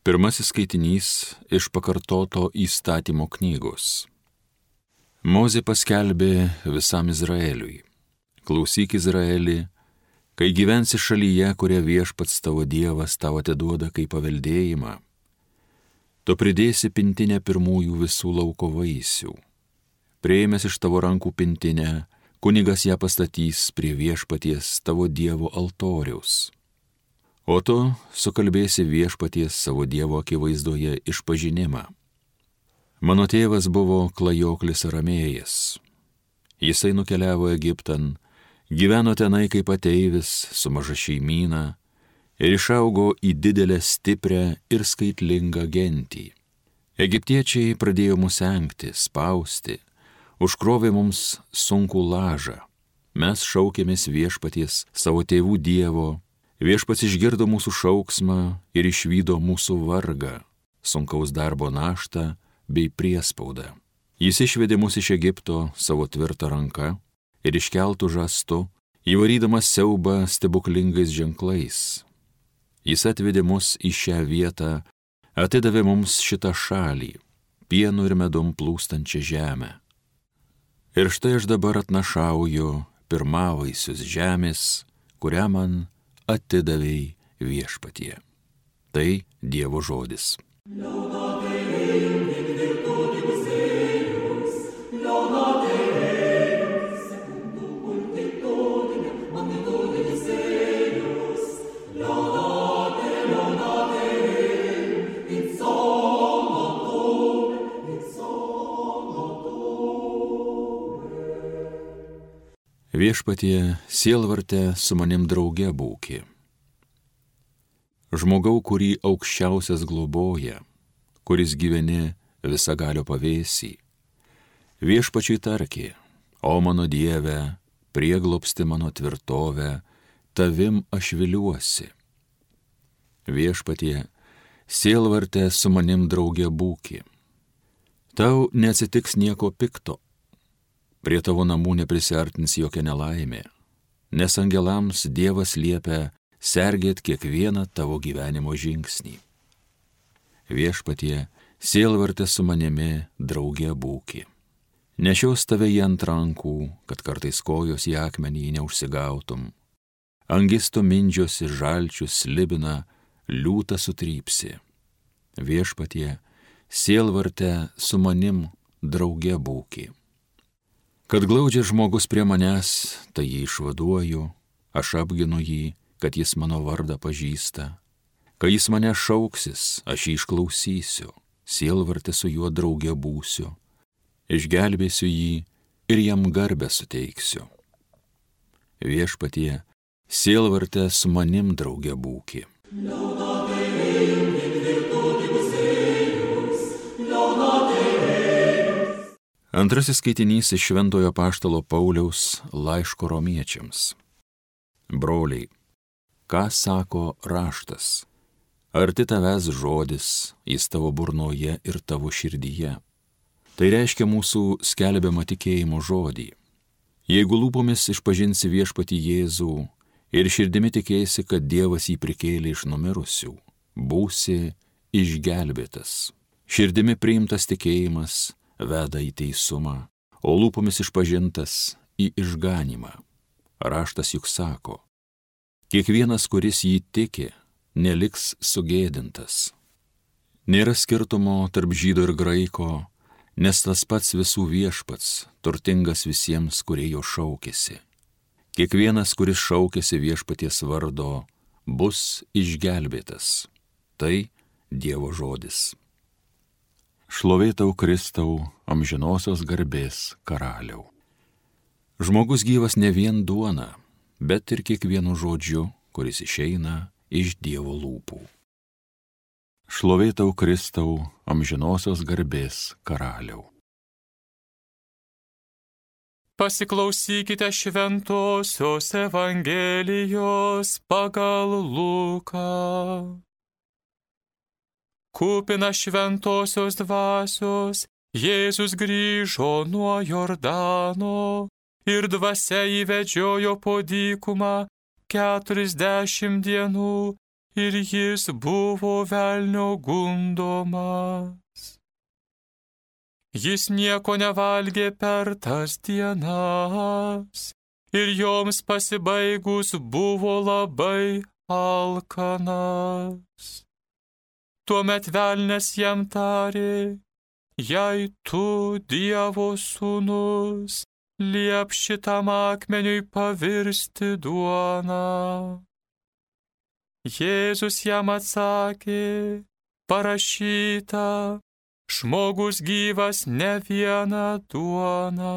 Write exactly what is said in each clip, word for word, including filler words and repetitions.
Pirmasis skaitinys iš pakartoto įstatymo knygos. Mozė paskelbė visam Izraeliui: Klausyk, Izraeli, kai gyvensi šalyje, kurią Viešpats tavo Dievas tau atiduoda kaip paveldėjimą, tu pridėsi pintinę pirmųjų visų lauko vaisių. Priėmęs iš tavo rankų pintinę, kunigas ją pastatys prie Viešpaties tavo Dievo altoriaus. O tu sukalbėsi Viešpaties savo Dievo akivaizdoje išpažinimą. Mano tėvas buvo klajoklis aramėjas. Jisai nukeliavo Egiptan, gyveno tenai kaip ateivis su maža šeimyna ir išaugo į didelę, stiprią ir skaitlingą gentį. Egiptiečiai pradėjo mus engti, spausti, užkrovė mums sunkų lažą. Mes šaukėmės Viešpaties savo tėvų Dievo. Viešpats išgirdo mūsų šauksmą ir išvydo mūsų vargą, sunkaus darbo naštą bei priespaudą. Jis išvedė mus iš Egipto savo tvirtą ranką ir iškeltų žastu, įvarydamas siaubą stebuklingais ženklais. Jis atvedė mus į šią vietą, atidavė mums šitą šalį, pienu ir medum plūstančią žemę. Ir štai aš dabar atnašauju pirmavaisius žemės, kurią man atidavei Viešpatie. Tai Dievo žodis. Viešpatie, sielvarte su manim drauge būki. Žmogau, kurį aukščiausias globoja, kuris gyveni visagalio pavėsį. Viešpačiui tarki: O mano Dieve, prieglobsti mano tvirtovę, tavim aš viliuosi. Viešpatie, sielvarte su manim drauge būki. Tau neatsitiks nieko pikto. Prie tavo namų neprisiartins jokia nelaimė, nes angelams Dievas liepia sergėt kiekvieną tavo gyvenimo žingsnį. Viešpatie, sielvarte su manimi drauge būki. Nešios tave į ant rankų, kad kartais kojos į akmenį neužsigautum. Angisto mindžiosi, žalčius slibina, liūtą sutrypsi. Viešpatie, sielvarte su manim drauge būki. Kad glaudžia žmogus prie manęs, tai jį išvaduoju, aš apginu jį, kad jis mano vardą pažįsta. Kai jis mane šauksis, aš jį išklausysiu, sielvarte su juo drauge būsiu, išgelbėsiu jį ir jam garbę suteiksiu. Viešpatie, sielvarte su manim drauge būki. Antrasis skaitinys iš Šventojo Apaštalo Pauliaus laiško romiečiams. Broliai, ką sako raštas? Arti tavęs žodis, jis tavo burnoje ir tavo širdyje. Tai reiškia mūsų skelbiamą tikėjimo žodį. Jeigu lūpomis išpažinsi Viešpatį Jėzų ir širdimi tikėsi, kad Dievas jį prikėlė iš numirusių, būsi išgelbėtas. Širdimi priimtas tikėjimas veda į teisumą, o lūpomis išpažintas į išganymą. Raštas juk sako: kiekvienas, kuris jį tiki, neliks sugėdintas. Nėra skirtumo tarp žydo ir graiko, nes tas pats visų Viešpats, turtingas visiems, kurie jo šaukėsi. Kiekvienas, kuris šaukėsi Viešpaties vardo, bus išgelbėtas. Tai Dievo žodis. Šlovė tau, Kristau, amžinosios garbės karaliau. Žmogus gyvas ne vien duona, bet ir kiekvienu žodžiu, kuris išeina iš Dievo lūpų. Šlovė tau, Kristau, amžinosios garbės karaliau. Pasiklausykite šventosios Evangelijos pagal Luką. Kupina šventosios dvasios, Jėzus grįžo nuo Jordano ir dvasia įvedžiojo po dykumą keturiasdešimt dienų ir jis buvo velnio gundomas. Jis nieko nevalgė per tas dienas, ir joms pasibaigus buvo labai alkanas. Tuomet velnias jam tarė: jei tu, Dievo sūnus, liep šitam akmeniui pavirsti duoną. Jėzus jam atsakė: parašyta, žmogus gyvas ne viena duona.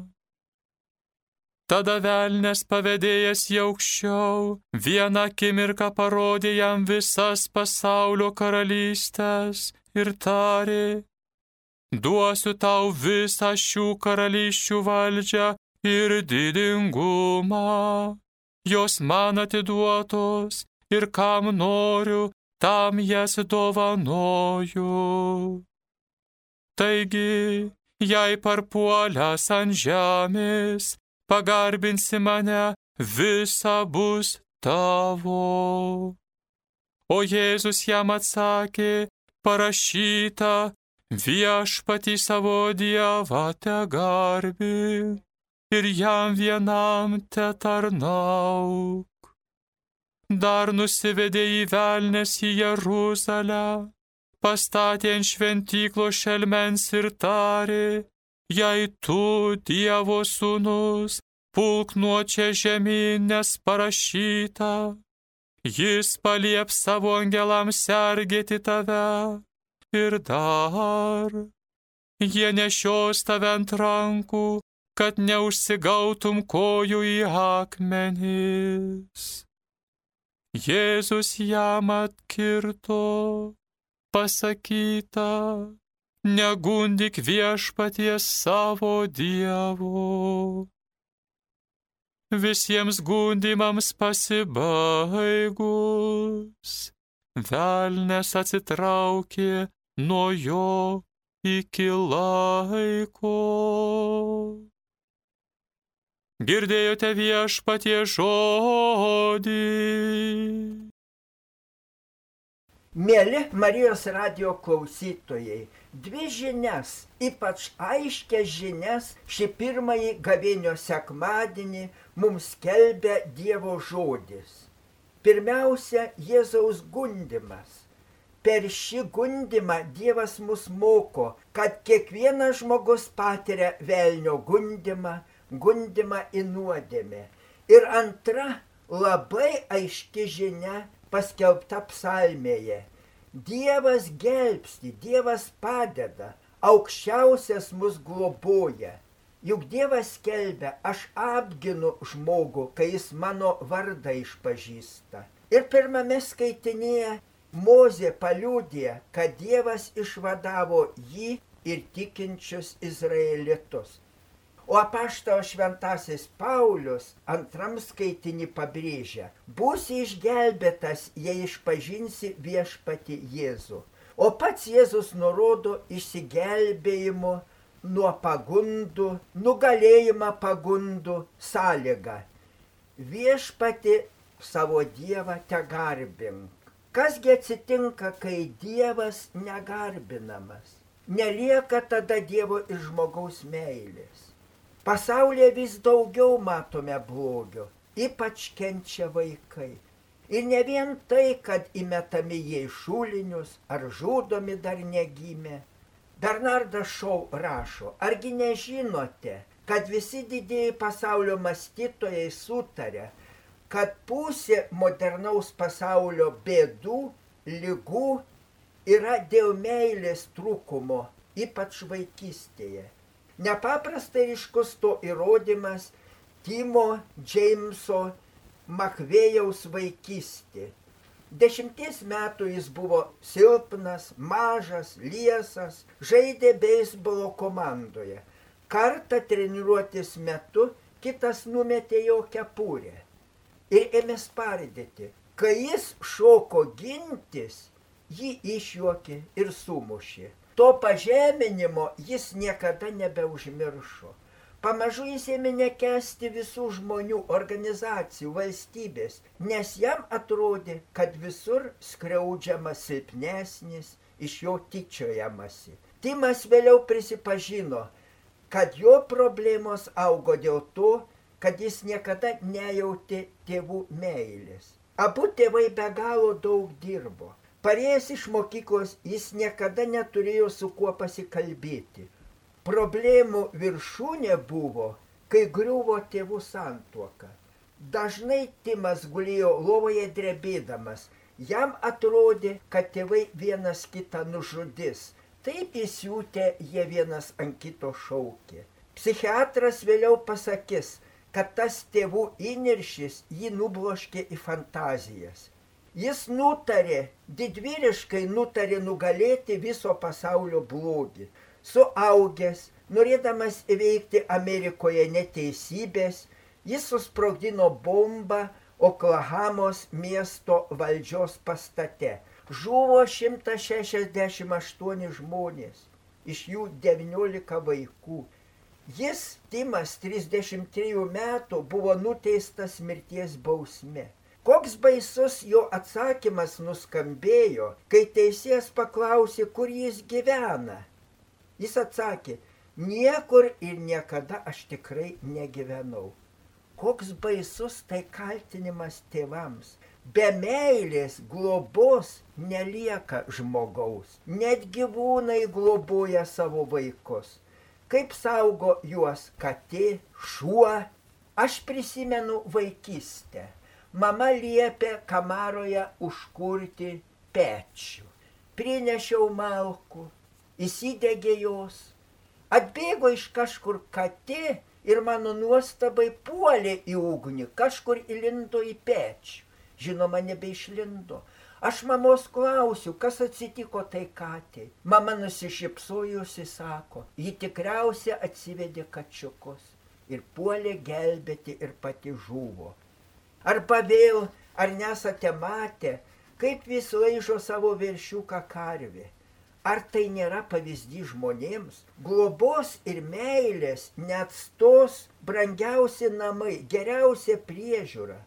Tada velnias pavedėjęs į aukščiau, vieną akimirką parodė jam visas pasaulio karalystes ir tarė: duosiu tau visą šių karalysčių valdžią ir didingumą. Jos man atiduotos ir kam noriu, tam jas dovanoju. Taigi, jei parpuolęs ant žemės, pagarbinsi mane, visa bus tavo. O Jėzus jam atsakė: parašyta, viešpatį savo Dievą tegarbink ir jam vienam tetarnauk. Dar nusivedė į velnias į Jeruzalę, pastatė ant šventyklos šelmens ir tarė: jei tu, Dievo sūnus, pulk nuo čia žemyn, nes parašyta, jis palieps savo angelams sergėti tave. Ir dar, jie nešios tave ant rankų, kad neužsigautum kojų į akmenis. Jėzus jam atkirto: pasakyta, negundyk viešpaties savo Dievo. Visiems gundymams pasibaigus, velnias atsitraukė nuo jo iki laiko. Girdėjote viešpatie žodį. Mėly Marijos radijo klausytojai, dvi žinias, ypač aiškias žinias, šį pirmąjį gavėnios sekmadienį mums skelbia Dievo žodis. Pirmiausia, Jėzaus gundymas. Per šį gundymą Dievas mus moko, kad kiekvienas žmogus patiria velnio gundymą, gundymą į nuodėmę. Ir antra, labai aiški žinia paskelbta psalmėje. Dievas gelbsti, Dievas padeda, aukščiausias mus globoja. Juk Dievas skelbia: aš apginu žmogų, kai jis mano vardą išpažįsta. Ir pirmame skaitinėje Mozė paliudija, kad Dievas išvadavo jį ir tikinčius izraelitus. O apaštalas šventasis Paulius antram skaitinį pabrėžia: būsi išgelbėtas, jei išpažinsi viešpatį Jėzų. O pats Jėzus nurodo išsigelbėjimo nuo pagundų, nugalėjimą pagundų sąlygą. Viešpatį savo Dievą tegarbink. Kasgi atsitinka, kai Dievas negarbinamas? Nelieka tada Dievo ir žmogaus meilės. Pasaulyje vis daugiau matome blogio, ypač kenčia vaikai. Ir ne vien tai, kad įmetami jie į šulinius ar žudomi dar negimė. Bernardas Šou rašo: argi nežinote, kad visi didieji pasaulio mąstytojai sutarė, kad pusė modernaus pasaulio bėdų, ligų yra dėl meilės trūkumo, ypač vaikystėje. Nepaprastai ryškus to įrodymas Timo Džeimso Makvėjaus vaikystė. Dešimties metų jis buvo silpnas, mažas, liesas, žaidė beisbolo komandoje. Kartą treniruotės metu kitas numetė jo kepurę ir ėmė spardyti. Kai jis šoko gintis, jį išjuokė ir sumušė. To pažeminimo jis niekada nebeužmiršo. Pamažu jis ėmė nekęsti visų žmonių, organizacijų, valstybės, nes jam atrodė, kad visur skriaudžiamas silpnesnis, iš jo tyčiojamasi. Timas vėliau prisipažino, kad jo problemos augo dėl to, kad jis niekada nejautė tėvų meilės. Abu tėvai be galo daug dirbo. Parėjęs iš mokyklos jis niekada neturėjo su kuo pasikalbėti. Problemų viršūnė buvo, kai griuvo tėvų santuoka. Dažnai Timas gulėjo lovoje drebėdamas. Jam atrodė, kad tėvai vienas kitą nužudys. Taip įsiūtę jie vienas ant kito šaukė. Psichiatras vėliau pasakys, kad tas tėvų įniršis jį nubloškė į fantazijas. Jis nutarė, didvyriškai nutarė nugalėti viso pasaulio blogį. Suaugęs, norėdamas įveikti Amerikoje neteisybės, jis susprogdino bombą Oklahomos miesto valdžios pastate. Žuvo šimtas šešiasdešimt aštuoni žmonės, iš jų devyniolika vaikų. Jis, Timas, trisdešimt trejų metų, buvo nuteistas mirties bausme. Koks baisus jo atsakymas nuskambėjo, kai teisėjas paklausė, kur jis gyvena. Jis atsakė, niekur ir niekada aš tikrai negyvenau. Koks baisus tai kaltinimas tėvams. Be meilės globos nelieka žmogaus. Net gyvūnai globoja savo vaikus. Kaip saugo juos katė, šuo. Aš prisimenu vaikystę. Mama liepė kamaroje užkurti pečių. Prinešiau malkų. Įsidegė jos, atbėgo iš kažkur katė ir mano nuostabai puolė į ugnį, kažkur įlindo į pečių. Žinoma, nebeišlindo. Aš mamos klausiu, kas atsitiko tai katei. Mama nusišypsojusi sako, ji tikriausiai atsivedė kačiukus ir puolė gelbėti ir pati žuvo. Arba vėl, ar nesate matę, kaip vis laižo savo veršiuką karvė? Ar tai nėra pavyzdys žmonėms? Globos ir meilės neatstos brangiausi namai, geriausia priežiūra.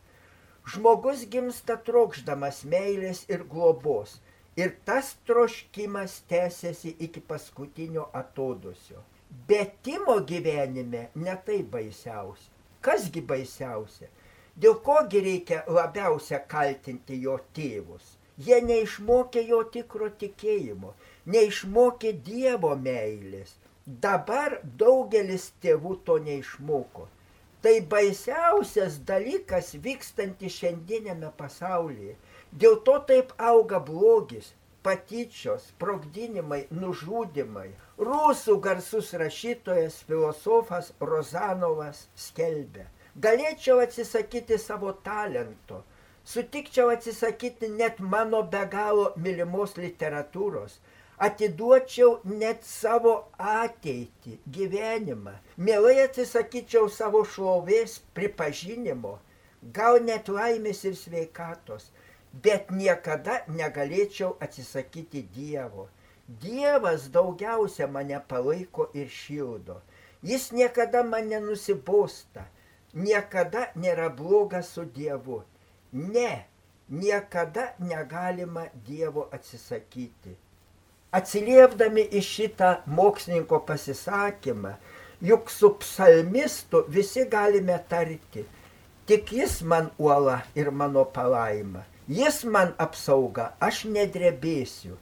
Žmogus gimsta trokšdamas meilės ir globos. Ir tas troškimas tęsiasi iki paskutinio atodūsio. Bet Timo gyvenime ne tai baisiausia. Kasgi baisiausia? Dėl kogi reikia labiausia kaltinti jo tėvus? Jie neišmokė jo tikro tikėjimo, neišmokė Dievo meilės. Dabar daugelis tėvų to neišmoko. Tai baisiausias dalykas vykstantis šiandienėme pasaulyje. Dėl to taip auga blogis, patyčios, sprogdinimai, nužudimai. Rusų garsus rašytojas, filosofas Rozanovas skelbia: galėčiau atsisakyti savo talento. Sutikčiau atsisakyti net mano be galo mylimos literatūros, atiduočiau net savo ateitį, gyvenimą, mielai atsisakyčiau savo šlovės, pripažinimo, gal net laimės ir sveikatos, bet niekada negalėčiau atsisakyti Dievo. Dievas daugiausia mane palaiko ir šildo. Jis niekada man nenusibosta, niekada nėra bloga su Dievu. Ne, niekada negalima Dievo atsisakyti. Atsiliepdami į šitą mokslininko pasisakymą, juk su psalmistu visi galime tarti, tik jis man uola ir mano palaima, jis man apsauga, aš nedrebėsiu.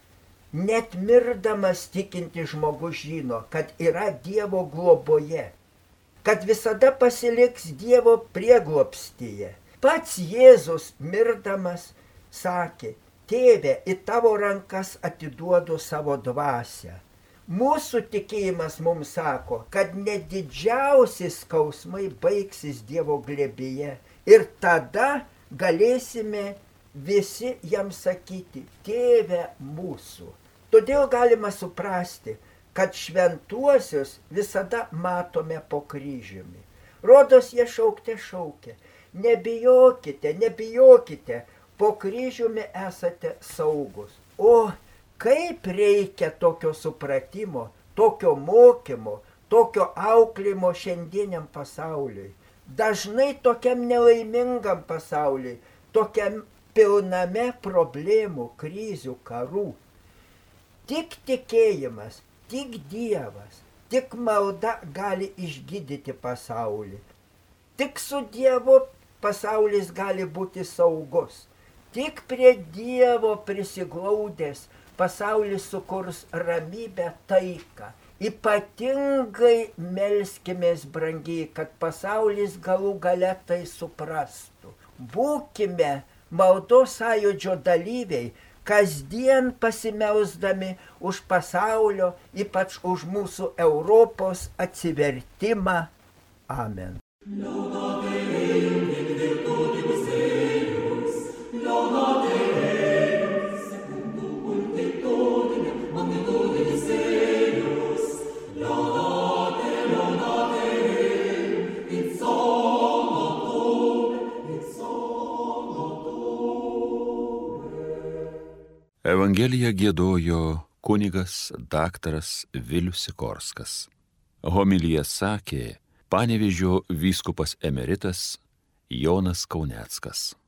Net mirdamas tikinti žmogus žino, kad yra Dievo globoje, kad visada pasiliks Dievo prieglobstyje. Pats Jėzus mirdamas sakė: Tėve, į tavo rankas atiduodu savo dvasią. Mūsų tikėjimas mums sako, kad net didžiausi skausmai baigsis Dievo glėbyje ir tada galėsime visi jam sakyti: Tėve mūsų. Todėl galima suprasti, kad šventuosius visada matome po kryžiumi. Rodos jie šaukte šaukia: nebijokite, nebijokite, po kryžiumi esate saugus. O kaip reikia tokio supratimo, tokio mokymo, tokio auklėjimo šiandieniam pasauliui. Dažnai tokiam nelaimingam pasauliui, tokiam pilname problemų, krizių, karų. Tik tikėjimas, tik Dievas, tik malda gali išgydyti pasaulį. Tik su Dievu pasaulis gali būti saugus. Tik prie Dievo prisiglaudęs pasaulis sukurs ramybę, taiką. Ypatingai melskimės, brangiai, kad pasaulis galų gale tai suprastų. Būkime maldos sąjūdžio dalyviai, kasdien pasimelsdami už pasaulio, ypač už mūsų Europos atsivertimą. Amen. Evangeliją giedojo kunigas daktaras Vilius Sikorskas. Homiliją sakė Panevėžio vyskupas emeritas Jonas Kauneckas.